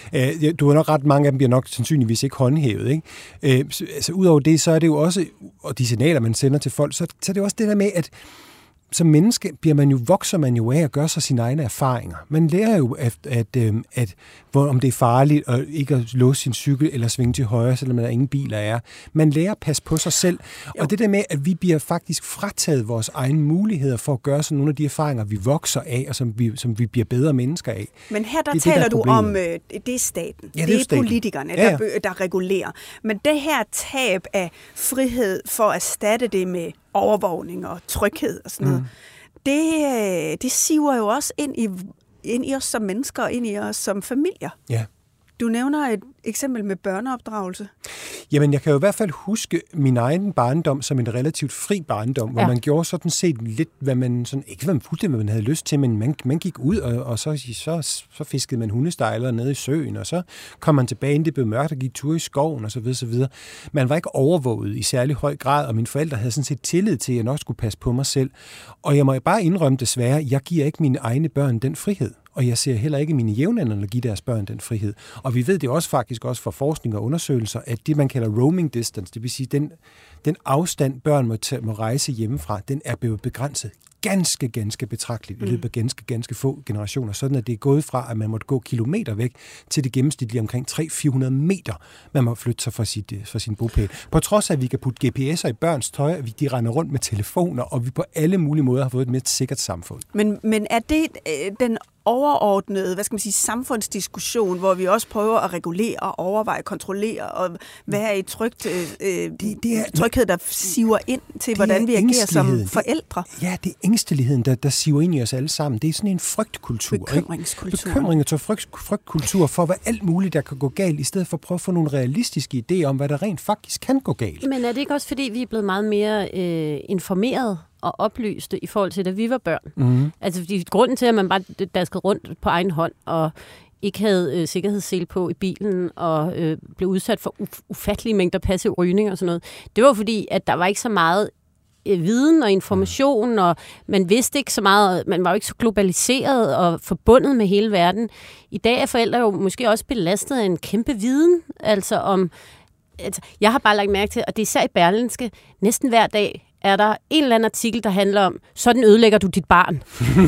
Du har nok ret, mange af dem bliver nok sandsynligvis ikke håndhævet. Ikke? Altså udover det, så er det jo også, og de signaler, man sender til folk, så, så er det jo også det der med, at som menneske bliver man jo, vokser man jo af at gøre sig sine egne erfaringer. Man lærer jo, at, at, at, at hvor, om det er farligt at ikke at låse sin cykel eller svinge til højre, selvom der ingen biler er. Man lærer at passe på sig selv. Jo. Og det der med, at vi bliver faktisk frataget vores egne muligheder for at gøre sådan nogle af de erfaringer, vi vokser af, og som vi, som vi bliver bedre mennesker af. Men her der det, taler det, der du om, øh, det er staten. Ja, det, det er, er staten. politikerne, ja, ja. Der, der regulerer. Men det her tab af frihed for at erstatte det med overvågning og tryghed og sådan noget, mm. Det, det siver jo også ind i, ind i os som mennesker og ind i os som familier. Ja. Du nævner et eksempel med børneopdragelse. Jamen, jeg kan jo i hvert fald huske min egen barndom som en relativt fri barndom, hvor ja. man gjorde sådan set lidt, hvad man sådan, ikke hvad man fuldt, hvad man havde lyst til, men man, man gik ud, og, og så, så, så fiskede man hundestejler nede i søen, og så kom man tilbage, inden det blev mørkt, og gik tur i skoven, og så videre, så videre. Man var ikke overvåget i særlig høj grad, og mine forældre havde sådan set tillid til, at jeg nok skulle passe på mig selv. Og jeg må bare indrømme desværre, jeg giver ikke mine egne børn den frihed. Og jeg ser heller ikke mine jævnaldrende give deres børn den frihed. Og vi ved det også faktisk også fra forskning og undersøgelser, at det, man kalder roaming distance, det vil sige, den, den afstand, børn må, tage, må rejse hjemmefra, den er blevet begrænset ganske, ganske betragteligt i løbet af ganske, ganske få generationer. Sådan at det er gået fra, at man måtte gå kilometer væk, til det gennemsnitlige omkring tre til fire hundrede meter, man må flytte sig fra, sit, fra sin bopæl. På trods af, at vi kan putte G P S'er i børns tøj, at de render rundt med telefoner, og vi på alle mulige måder har fået et mere sikkert samfund. Men, men er det øh, den overordnede, hvad skal man sige, samfundsdiskussion, hvor vi også prøver at regulere, overveje, kontrollere og være i trygt, øh, det, det er, tryghed, der siver ind til, hvordan vi agerer som forældre? Det, ja, det er ængsteligheden, der, der siver ind i os alle sammen. Det er sådan en frygtkultur. Bekymringskultur. Bekymring og frygt, frygtkultur for, hvad alt muligt, der kan gå galt, i stedet for at prøve at få nogle realistiske idéer om, hvad der rent faktisk kan gå galt. Men er det ikke også, fordi vi er blevet meget mere øh, informeret og oplyste i forhold til, da vi var børn? Mm-hmm. Altså, fordi grunden til, at man bare daskede rundt på egen hånd og ikke havde øh, sikkerhedssele på i bilen og øh, blev udsat for uf- ufattelige mængder passiv rygning og sådan noget, det var fordi, at der var ikke så meget øh, viden og information, og man vidste ikke så meget, man var jo ikke så globaliseret og forbundet med hele verden. I dag er forældre jo måske også belastet af en kæmpe viden, altså om, altså, jeg har bare lagt mærke til, og det er især i Berlingske, næsten hver dag er der en eller anden artikel, der handler om, sådan ødelægger du dit barn.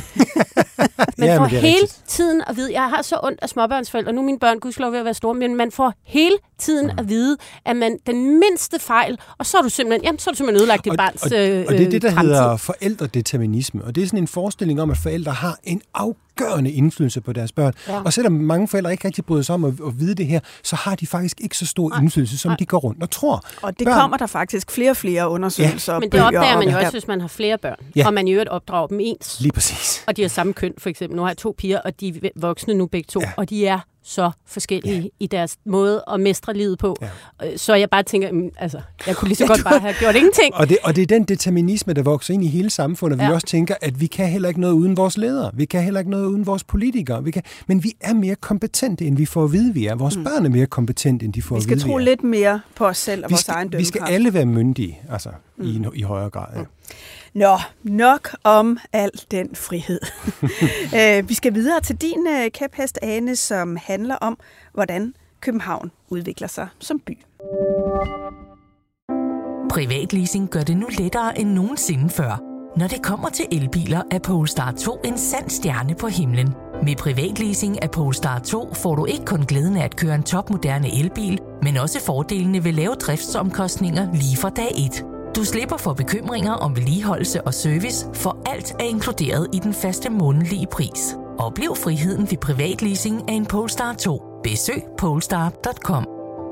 Man ja, får hele rigtigt. tiden at vide, jeg har så ondt af småbørnsforældre, nu er mine børn gudskelov ved at være store, men man får hele tiden mm. at vide, at man den mindste fejl, og så er du simpelthen, jamen, så er du simpelthen ødelagt dit og, barns og, øh, og det er det, der fremtid. hedder forældredeterminisme, og det er sådan en forestilling om, at forældre har en afgørende indflydelse på deres børn. Ja. Og selvom mange forældre ikke rigtig bryder sig om at, at vide det her, så har de faktisk ikke så stor indflydelse, som Nej. de går rundt og tror. Og det børn, kommer der faktisk flere og flere undersøgelser. Ja. Men det opdager man jo også, hvis man har flere børn, ja. og man i øvrigt opdrager dem ens. Lige præcis. Og de har samme køn, for eksempel. Nu har jeg to piger, og de er voksne nu begge to, ja. og de er så forskellige ja. i deres måde at mestre livet på. Ja. Så jeg bare tænker, altså, jeg kunne lige så godt bare have gjort ingenting. Og det, og det er den determinisme, der vokser ind i hele samfundet. Ja. Vi også tænker, at vi kan heller ikke noget uden vores ledere. Vi kan heller ikke noget uden vores politikere. Vi kan, men vi er mere kompetente, end vi får at vide, vi er. Vores mm. børn er mere kompetente, end de får at vide, vi er. Vi skal tro lidt mere på os selv og vi vores skal, egen dømmekraft. Vi skal alle være myndige, altså, mm. i, i højere grad. Ja. Mm. Nå, nok om al den frihed. uh, vi skal videre til din uh, kæphest, Ane, som handler om, hvordan København udvikler sig som by. Privatleasing gør det nu lettere end nogensinde før. Når det kommer til elbiler, er Polestar to en sand stjerne på himlen. Med privatleasing af Polestar to får du ikke kun glæden af at køre en topmoderne elbil, men også fordelene ved lave driftsomkostninger lige fra dag et. Du slipper for bekymringer om vedligeholdelse og service, for alt er inkluderet i den faste månedlige pris. Oplev friheden ved privatleasing af en Polestar to. Besøg polestar punktum com.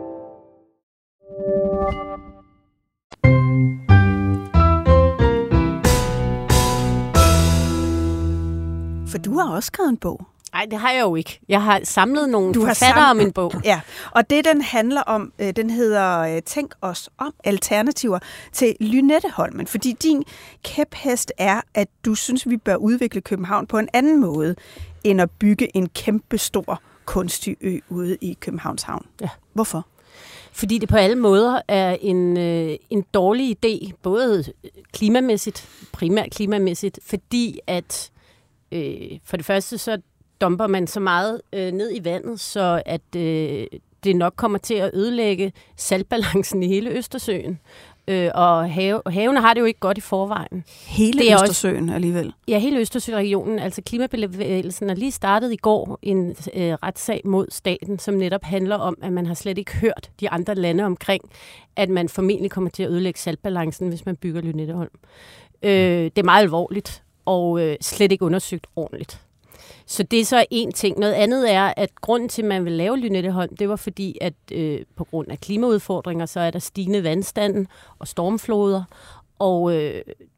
For du har også skrevet en bog. Nej, det har jeg jo ikke. Jeg har samlet nogle du forfattere om en bog. Ja, og det den handler om, den hedder Tænk os om, alternativer til Lynetteholmen. Fordi din kæphest er, at du synes, vi bør udvikle København på en anden måde, end at bygge en kæmpe stor kunstig ø ude i Københavns Havn. Ja. Hvorfor? Fordi det på alle måder er en, øh, en dårlig idé, både klimamæssigt, primært klimamæssigt, fordi at øh, for det første så dumper man så meget øh, ned i vandet, så at øh, det nok kommer til at ødelægge saltbalancen i hele Østersøen. Øh, og have, havene har det jo ikke godt i forvejen. Hele Østersøen også, alligevel? Ja, hele Østersøregionen. Altså klimabevægelsen er lige startet i går en øh, retssag mod staten, som netop handler om, at man har slet ikke hørt de andre lande omkring, at man formentlig kommer til at ødelægge saltbalancen, hvis man bygger Lynetteholm. Øh, det er meget alvorligt, og øh, slet ikke undersøgt ordentligt. Så det er så en ting. Noget andet er, at grunden til, at man vil lave Lynetteholm, det var fordi, at øh, på grund af klimaudfordringer, så er der stigende vandstanden og stormfloder. Og øh,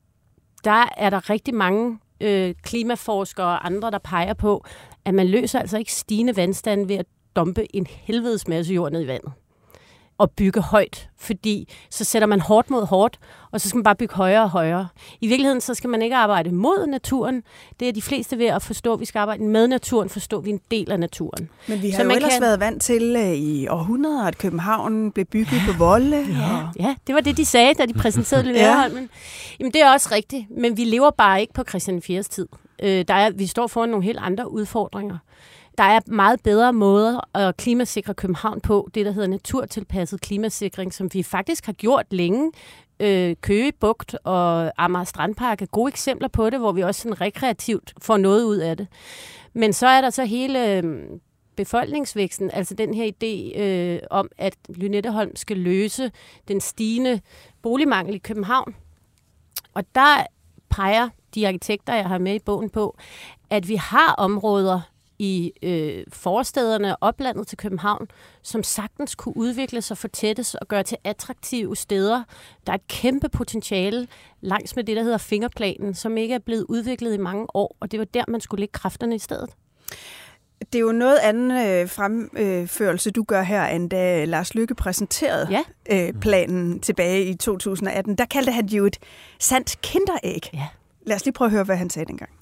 der er der rigtig mange øh, klimaforskere og andre, der peger på, at man løser altså ikke stigende vandstanden ved at dumpe en helvedes masse jord ned i vandet og bygge højt, fordi så sætter man hårdt mod hårdt, og så skal man bare bygge højere og højere. I virkeligheden så skal man ikke arbejde mod naturen. Det er de fleste ved at forstå, at vi skal arbejde med naturen, forstå, at vi er en del af naturen. Men vi har så jo ellers kan... været vant til uh, i århundreder, at København blev bygget på volde. Ja, og... ja, det var det, de sagde, da de præsenterede Lynetteholmen. Ja. Jamen, det er også rigtigt, men vi lever bare ikke på Christian den fjerdes tid. Øh, der er, vi står foran nogle helt andre udfordringer. Der er meget bedre måder at klimasikre København på, det der hedder naturtilpasset klimasikring, som vi faktisk har gjort længe. Øh, Køge Bugt og Amager Strandpark er gode eksempler på det, hvor vi også sådan rekreativt får noget ud af det. Men så er der så hele øh, befolkningsvæksten, altså den her idé øh, om, at Lynetteholm skal løse den stigende boligmangel i København. Og der peger de arkitekter, jeg har med i bogen på, at vi har områder i øh, forstæderne og oplandet til København, som sagtens kunne udvikle sig, fortættes og gøre til attraktive steder. Der er et kæmpe potentiale langs med det, der hedder fingerplanen, som ikke er blevet udviklet i mange år, og det var der, man skulle lægge kræfterne i stedet. Det er jo noget anden øh, fremførelse, du gør her, end da Lars Løkke præsenterede ja. øh, planen tilbage i to tusind og atten. Der kaldte han jo et sandt kinderæg. Ja. Lad os lige prøve at høre, hvad han sagde dengang.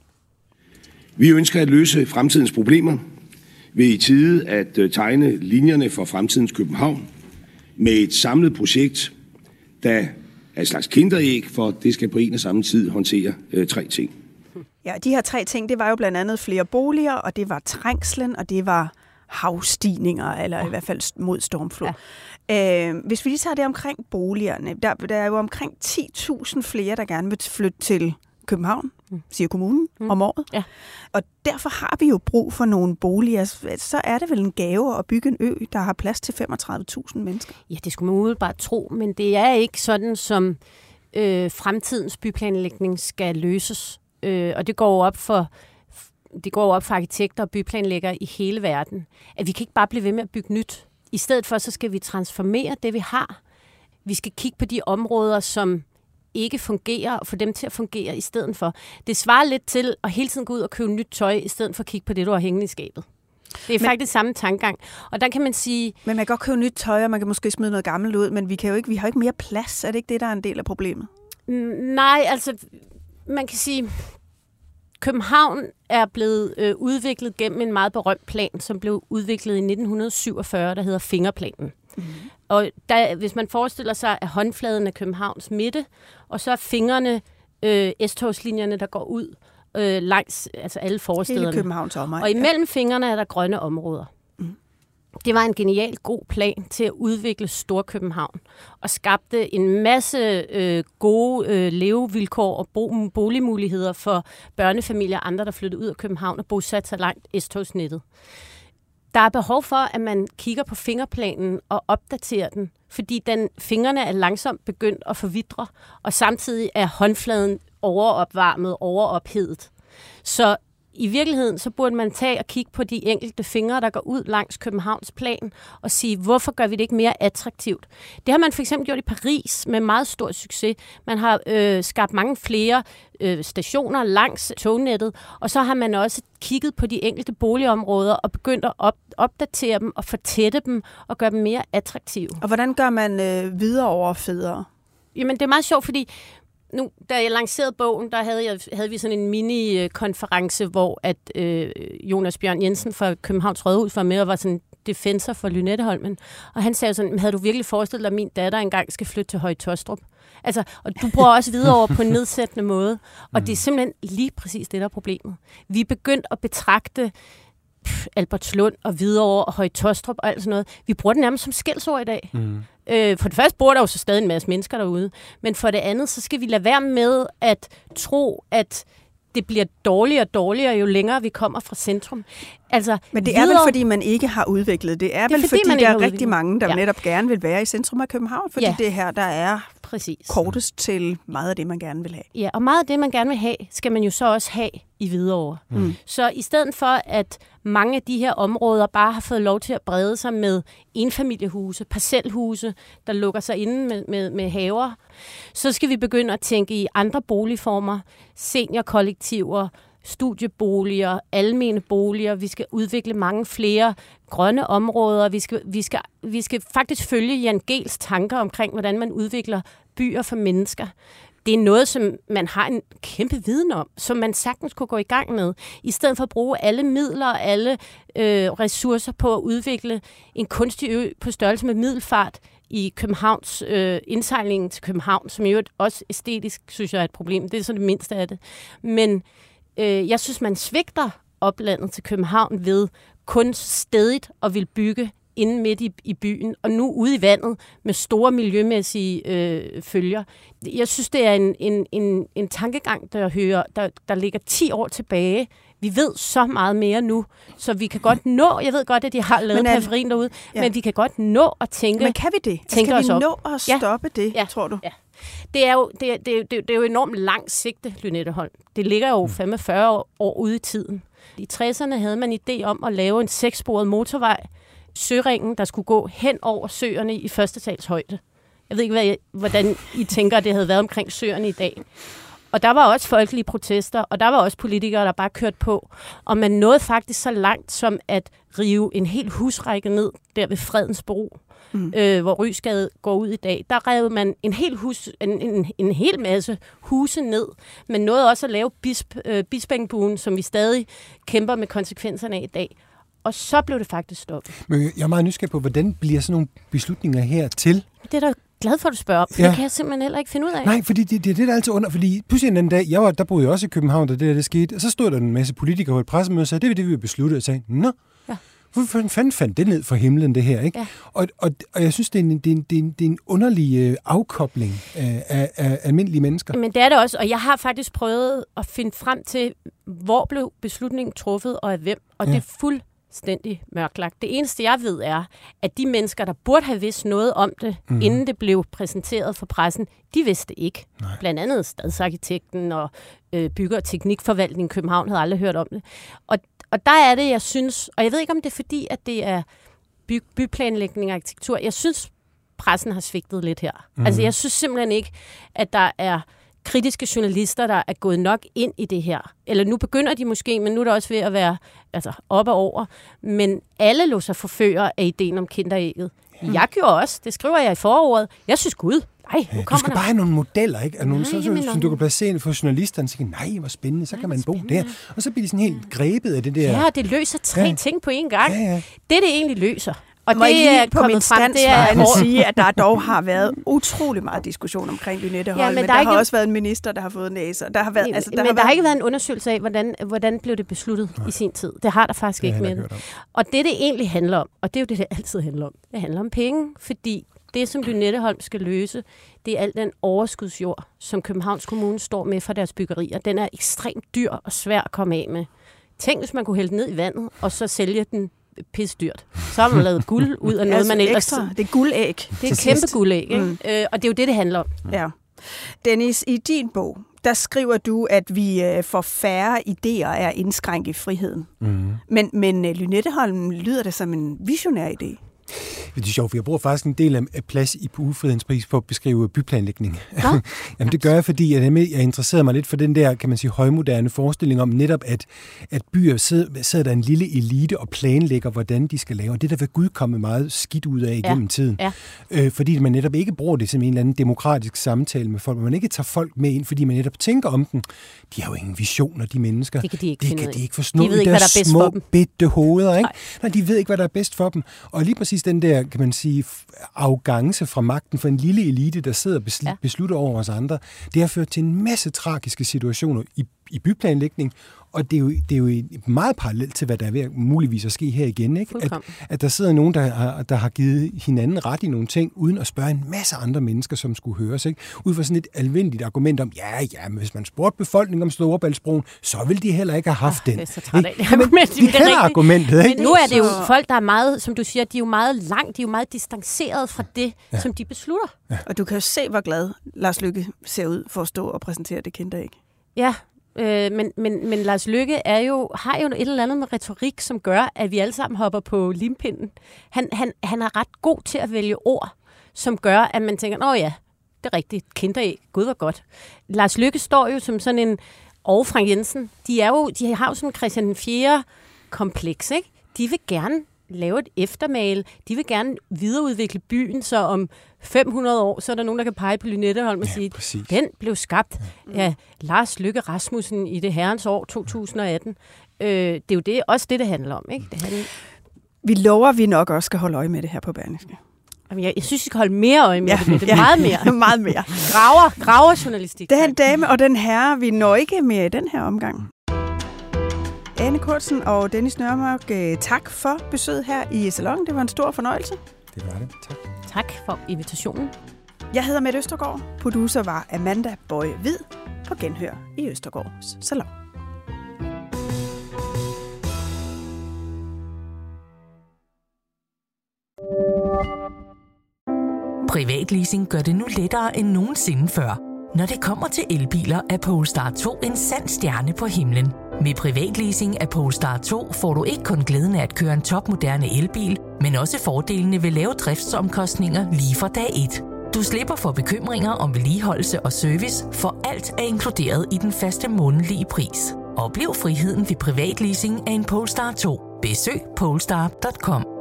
Vi ønsker at løse fremtidens problemer ved i tide at tegne linjerne for fremtidens København med et samlet projekt, der er et slags kinderæg, for det skal på en og samme tid håndtere øh, tre ting. Ja, de her tre ting, det var jo blandt andet flere boliger, og det var trængslen, og det var havstigninger, eller ja. i hvert fald mod stormflod. Ja. Øh, hvis vi lige tager det omkring boligerne, der, der er jo omkring ti tusind flere, der gerne vil flytte til København, siger kommunen, mm. om året. Ja. Og derfor har vi jo brug for nogle boliger. Så er det vel en gave at bygge en ø, der har plads til femogtredive tusind mennesker. Ja, det skulle man umiddelbart tro, men det er ikke sådan, som øh, fremtidens byplanlægning skal løses. Øh, og det går op for det går op for arkitekter og byplanlæggere i hele verden, at vi kan ikke bare blive ved med at bygge nyt. I stedet for, så skal vi transformere det, vi har. Vi skal kigge på de områder, som ikke fungerer, og få dem til at fungere i stedet for. Det svarer lidt til at hele tiden gå ud og købe nyt tøj, i stedet for at kigge på det, du har hængende i skabet. Det er men, faktisk samme tankegang. Og der kan man sige... Men man kan godt købe nyt tøj, og man kan måske smide noget gammelt ud, men vi, kan jo ikke, vi har jo ikke mere plads. Er det ikke det, der er en del af problemet? Nej, altså, man kan sige... København er blevet øh, udviklet gennem en meget berømt plan, som blev udviklet i nitten syvogfyrre, der hedder Fingerplanen. Mm. Og der, hvis man forestiller sig, at håndfladen er Københavns midte, og så er fingrene øh, S-togslinjerne, der går ud øh, langs altså alle forstederne. Hele Københavns omegn. Og imellem fingrene er der grønne områder. Mm. Det var en genial god plan til at udvikle Storkøbenhavn og skabte en masse øh, gode øh, levevilkår og bo- boligmuligheder for børnefamilier og andre, der flyttede ud af København og bosatte sig langt S-togsnettet. Der er behov for, at man kigger på fingerplanen og opdaterer den, fordi den, fingrene er langsomt begyndt at forvidre, og samtidig er håndfladen overopvarmet, overophedet. Så i virkeligheden, så burde man tage og kigge på de enkelte fingre, der går ud langs Københavns plan, og sige, hvorfor gør vi det ikke mere attraktivt? Det har man for eksempel gjort i Paris med meget stor succes. Man har øh, skabt mange flere øh, stationer langs tognettet, og så har man også kigget på de enkelte boligområder og begyndt at op- opdatere dem og fortætte dem og gøre dem mere attraktive. Og hvordan gør man øh, videre over federe? Jamen, det er meget sjovt, fordi nu, da jeg lancerede bogen, der havde, jeg, havde vi sådan en mini-konference, hvor at, øh, Jonas Bjørn Jensen fra Københavns Rådhus var med og var sådan defensor for Lynetteholmen, og han sagde sådan, havde du virkelig forestillet dig, at min datter engang skal flytte til Høje Taastrup? Altså, og du bruger også videre over på en nedsættende måde, og mm. det er simpelthen lige præcis det, der er problemet. Vi er begyndt at betragte pff, Albertslund og Hvidovre og Høje Taastrup og alt sådan noget. Vi bruger det nærmest som skældsord i dag. Mm. Øh, for det første bor der jo så stadig en masse mennesker derude, men for det andet, så skal vi lade være med at tro, at det bliver dårligere og dårligere, jo længere vi kommer fra centrum. Altså, men det er videre... vel, fordi man ikke har udviklet. Det er, det er vel, fordi, fordi der er rigtig mange, der ja. netop gerne vil være i centrum af København, fordi ja. det er her, der er Præcis. kortest til meget af det, man gerne vil have. Ja, og meget af det, man gerne vil have, skal man jo så også have i Hvidovre. Mm. Så i stedet for, at mange af de her områder bare har fået lov til at brede sig med enfamiliehuse, parcelhuse, der lukker sig inde med, med, med haver, så skal vi begynde at tænke i andre boligformer, seniorkollektiver, studieboliger, almene boliger. Vi skal udvikle mange flere grønne områder. Vi skal, vi skal, vi skal faktisk følge Jan Gehls tanker omkring, hvordan man udvikler byer for mennesker. Det er noget, som man har en kæmpe viden om, som man sagtens kunne gå i gang med, i stedet for at bruge alle midler og alle øh, ressourcer på at udvikle en kunstig ø på størrelse med Middelfart i Københavns øh, indsejlingen til København, som jo også æstetisk, synes jeg, er et problem. Det er så det mindste af det. Men øh, jeg synes, man svigter oplandet til København ved kun stedigt at vil bygge inde midt i, i byen, og nu ude i vandet med store miljømæssige øh, følger. Jeg synes, det er en, en, en, en tankegang, der, hører, der, der ligger ti år tilbage. Vi ved så meget mere nu, så vi kan godt nå, jeg ved godt, at de har lavet periferien derude, ja. men vi kan godt nå at tænke. Men kan vi det? Skal vi nå at stoppe ja. det, ja. tror du? Ja. Det er jo, det, det, det, det er jo enormt langt sigte, Lynetteholm. Det ligger jo femogfyrre år, år ude i tiden. I tresserne havde man idé om at lave en sekssporet motorvej, Søringen, der skulle gå hen over søerne i første sals højde. Jeg ved ikke, hvad I, hvordan I tænker, det havde været omkring søerne i dag. Og der var også folkelige protester, og der var også politikere, der bare kørte på. Og man nåede faktisk så langt som at rive en hel husrække ned der ved Fredens Bro, mm. øh, hvor Rysgade går ud i dag. Der rev man en hel, hus, en, en, en hel masse huse ned. Man nåede også at lave bisp, øh, Bispingbuen, som vi stadig kæmper med konsekvenserne af i dag. Og så blev det faktisk stoppet. Men jeg er meget nysgerrig på, hvordan bliver sådan nogle beslutninger her til? Det er da glad for, at du spørger om, for ja. det kan jeg simpelthen heller ikke finde ud af. Nej, fordi det, det, det er der altid under, fordi pludselig en anden dag, jeg var, der boede jeg også i København, da det der det skete, og så stod der en masse politikere på et pressemøde og sagde, det er det, vi har besluttet, og sagde, nå, ja. hvorfor fanden fandt det ned fra himlen, det her, ikke? Ja. Og, og, og jeg synes, det er en, det er en, det er en, det er en underlig øh, afkobling af, af, af almindelige mennesker. Men det er det også, og jeg har faktisk prøvet at finde frem til, hvor blev beslutningen truffet, og af hvem, og ja. det er fuldt stændig mørklagt. Det eneste, jeg ved, er, at de mennesker, der burde have vidst noget om det, mm. inden det blev præsenteret for pressen, de vidste ikke. Nej. Blandt andet stadsarkitekten og øh, bygger- og teknikforvaltningen i København havde aldrig hørt om det. Og, og der er det, jeg synes, og jeg ved ikke, om det er fordi, at det er by, byplanlægning og arkitektur. Jeg synes, pressen har svigtet lidt her. Mm. Altså, jeg synes simpelthen ikke, at der er kritiske journalister, der er gået nok ind i det her. Eller nu begynder de måske, men nu er der også ved at være altså, op og over. Men alle lå sig forføre af ideen om kinderægget. Hmm. Jeg gjorde også. Det skriver jeg i forordet. Jeg synes, gud, nej, nu kommer Du skal der. bare have nogle modeller, ikke? Og nogle, nej, så, så, så, du kan placere for journalisterne og sige, nej, hvor spændende, så nej, kan man bo der. Og så bliver de sådan helt grebet af det der. Ja, det løser tre ja. ting på én gang. Ja, ja. Det, det egentlig løser. Og må det er på min standsvejende sige, at der dog har været utrolig meget diskussion omkring Lynetteholm, ja, men, men der, der ikke... har også været en minister, der har fået næser. Der har været, ja, altså, der men har der været... har ikke været en undersøgelse af, hvordan, hvordan blev det besluttet Nej. i sin tid. Det har der faktisk ikke med det. Og det, det egentlig handler om, og det er jo det, det altid handler om, det handler om penge, fordi det, som Lynetteholm skal løse, det er al den overskudsjord, som Københavns Kommune står med for deres byggerier. Den er ekstremt dyr og svær at komme af med. Tænk, hvis man kunne hælde ned i vandet, og så sælge den pisse dyrt. Så har man lavet guld ud af noget, altså man ellers... Ekstra. Det er guldæg. Det er et kæmpe guldæg, ikke? Mm. Øh, og det er jo det, det handler om. Ja. Dennis, i din bog, der skriver du, at vi får færre idéer af at indskrænke friheden. Mm. Men, men Lynetteholm lyder det som en visionær idé. Det er sjovt, for jeg bruger faktisk en del af plads i Ufriheden Pris på at beskrive byplanlægning. Jamen, det gør jeg, fordi jeg, jeg interesserer mig lidt for den der, kan man sige, højmoderne forestilling om netop, at, at byer sidder, sidder der en lille elite og planlægger, hvordan de skal lave. Og det der ved Gud komme meget skidt ud af igennem ja. tiden. Ja. Øh, fordi man netop ikke bruger det som en eller anden demokratisk samtale med folk, man ikke tager folk med ind, fordi man netop tænker om dem. De har jo ingen visioner, de mennesker. Det kan de ikke det finde kan ud. de ikke forstå. De ved ikke, hvad der er bedst små, for dem. bitte hoveder, ikke? Nej. Nej, de ved ikke, hvad der er bedst for dem. Og lige præcis den der, kan man sige, arrogance fra magten for en lille elite, der sidder og besl- ja. beslutter over os andre, det har ført til en masse tragiske situationer i, i byplanlægning. Og det er, jo, det er jo meget parallelt til, hvad der er ved muligvis at ske her igen. Ikke? At, at der sidder nogen, der har, der har givet hinanden ret i nogle ting, uden at spørge en masse andre mennesker, som skulle høres. Ikke? Ud fra sådan et almindeligt argument om, ja, ja, men hvis man spurgte befolkningen om Storebæltsbroen, så ville de heller ikke have haft den. Det er så træt af det argument. De kender argumentet. Ikke? Men nu er det jo folk, der er meget, som du siger, de er jo meget langt, de er jo meget distanceret fra det, ja. som de beslutter. Ja. Og du kan jo se, hvor glad Lars Løkke ser ud for at stå og præsentere det kendte ikke. Ja, Øh, men, men, men Lars Løkke er jo, har jo et eller andet med retorik, som gør, at vi alle sammen hopper på limpinden. Han, han, han er ret god til at vælge ord, som gør, at man tænker, åh ja, det er rigtigt, kinderæg, gud hvor godt. Lars Løkke står jo som sådan en, og Frank Jensen, de, er jo, de har jo sådan en Christian den fjerde kompleks, ikke? De vil gerne lave et eftermæle. De vil gerne videreudvikle byen, så om fem hundrede år, så er der nogen, der kan pege på Lynetteholm og ja, sige, præcis. Den blev skabt af Lars Løkke Rasmussen i det herrens år to tusind og atten. Øh, det er jo det, også det, det handler om. Ikke? Det handler... Vi lover, at vi nok også skal holde øje med det her på Berlingske. Jamen, jeg, jeg synes, vi skal holde mere øje med ja, det. Det er ja, meget mere. meget mere. Graver, graverjournalistik. Den dame og den herre, vi når ikke mere i den her omgang. Ane Kurtzen og Dennis Nørmark, tak for besøget her i Salon. Det var en stor fornøjelse. Det var det. Tak. Tak for invitationen. Jeg hedder Mette Østergaard. Producer var Amanda Bøje Hvid. På genhør i Østergaards Salon. Privatleasing gør det nu lettere end nogensinde før. Når det kommer til elbiler, er Polestar to en sand stjerne på himlen. Med privatleasing af Polestar to får du ikke kun glæden af at køre en topmoderne elbil, men også fordelene ved lave driftsomkostninger lige fra dag et. Du slipper for bekymringer om vedligeholdelse og service, for alt er inkluderet i den faste månedlige pris. Oplev friheden ved privatleasing af en Polestar to. Besøg polestar punktum com.